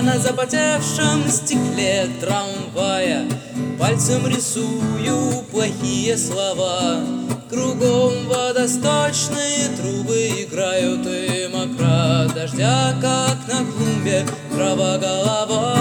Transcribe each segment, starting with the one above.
на запотевшем стекле трамвая пальцем рисую плохие слова. Кругом водосточные трубы играют, и мокра дождя, как на клумбе трава голова.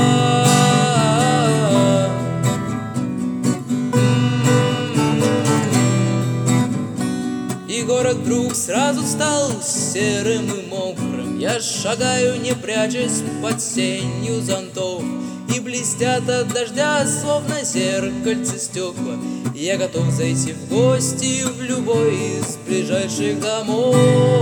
И город вдруг сразу стал серым и мокрым. Я шагаю, не прячась под сенью зонтов, и блестят от дождя, словно зеркальце стекла. Я готов зайти в гости в любой из ближайших домов.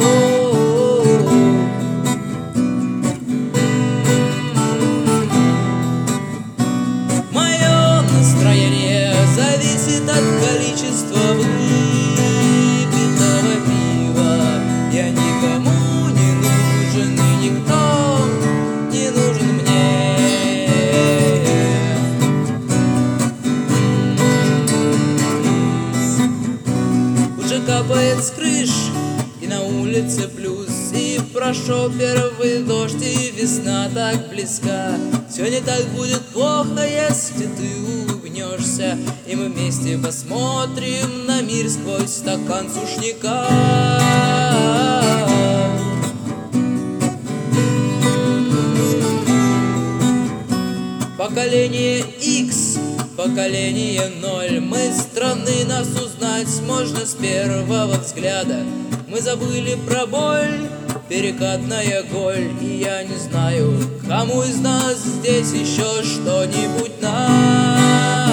Мое настроение зависит от количества выпитого пива. Я никому не нужен, и никто не нужен мне. Уже капает с крыш, и на улице плюс, и прошел первый дождь, и весна так близка. Все не так будет плохо, если ты улыбнешься, и мы вместе посмотрим на мир сквозь стакан сушняка. Поколение X, поколение 0. Мы страны, нас узнать можно с первого взгляда. Мы забыли про боль, перекатная голь. И я не знаю, кому из нас здесь еще что-нибудь надо.